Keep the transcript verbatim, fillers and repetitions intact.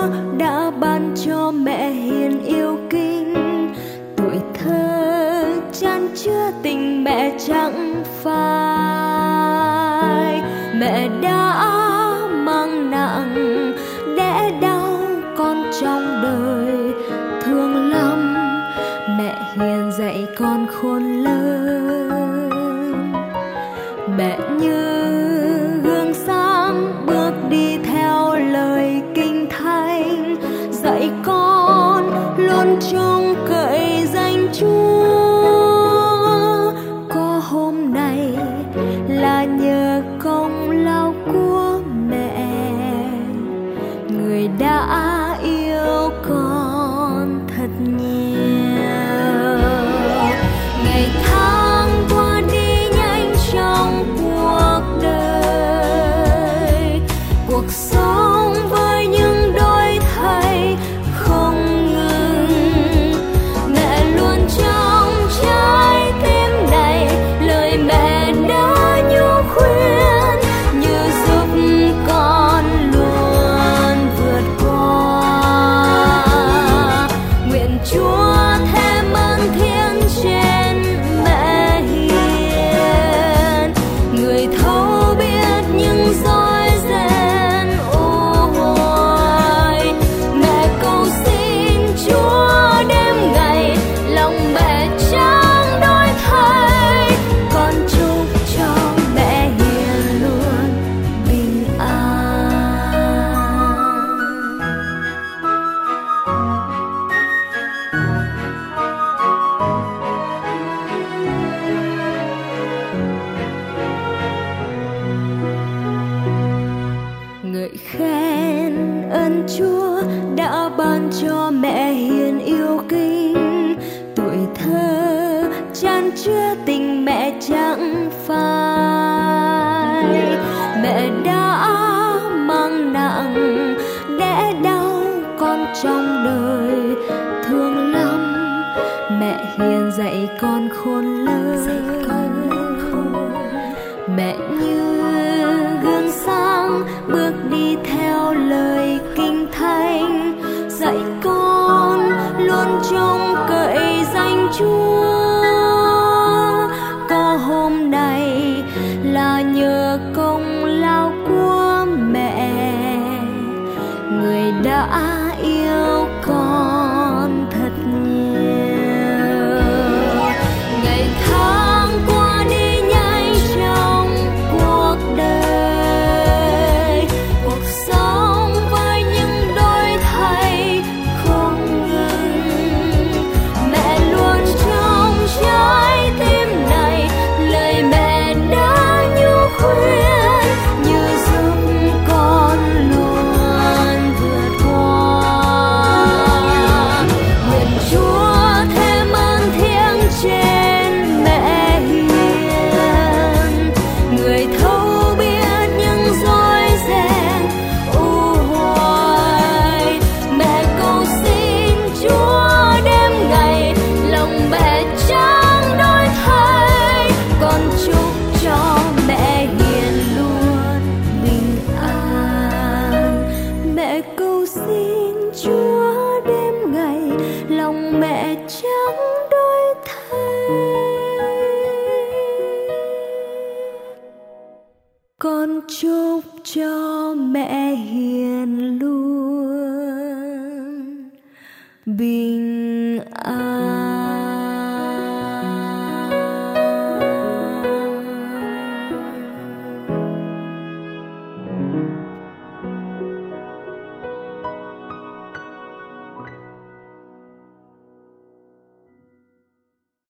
Chúa đã ban cho mẹ hiền yêu kính. Tuổi thơ chan chứa tình mẹ chẳng phai. Mẹ đã mang nặng đẻ đau con trong đời thương lắm. Mẹ hiền dạy con khôn lớn. Mẹ như gương sáng bước đi theo lời kinh thánh, dạy con luôn trông cậy danh Chúa. Có hôm nay là nhờ công lao của mẹ, người đã yêu con thật nhiều. Ngày tháng qua đi nhanh trong cuộc đời, cuộc sống với những đổi thay không ngừng. Mẹ luôn trong trái tim này, lời mẹ đã nhu khuyên như giúp con luôn vượt qua. Nguyện Chúa thêm ơn thiêng trên mẹ hiền, người thấu biết những rối ren u hoài. Mẹ cầu xin Chúa đêm ngày lòng mẹ chẳng đổi thay. Con chúc cho mẹ hiền luôn bình an. Ngợi khen ơn Chúa đã ban cho mẹ hiền yêu kính. Tuổi thơ chan chứa tình mẹ chẳng phai. Mẹ đã mang nặng đẻ đau con trong đời thương lắm. Mẹ hiền dạy con khôn lớn. Mẹ như gương sáng bước đi theo lời kinh thánh, dạy con luôn trông cậy danh Chúa. Có hôm nay là nhờ công lao của mẹ, người đã yêu con thật nhiều. Ngày tháng qua đi nhanh trong cuộc đời, cuộc sống với những đổi thay không ngừng. Mẹ luôn trong trái tim này, lời mẹ đã nhu khuyên như giúp con luôn vượt qua. Nguyện Chúa thêm ơn thiêng trên mẹ hiền, người thấu biết những rối ren u hoài. Mẹ cầu xin Chúa đêm ngày lòng mẹ chẳng đổi thay. Con chúc cho mẹ hiền luôn bình an. Mẹ cầu xin Chúa đêm ngày lòng mẹ chẳng đổi thay. Con chúc cho mẹ hiền luôn bình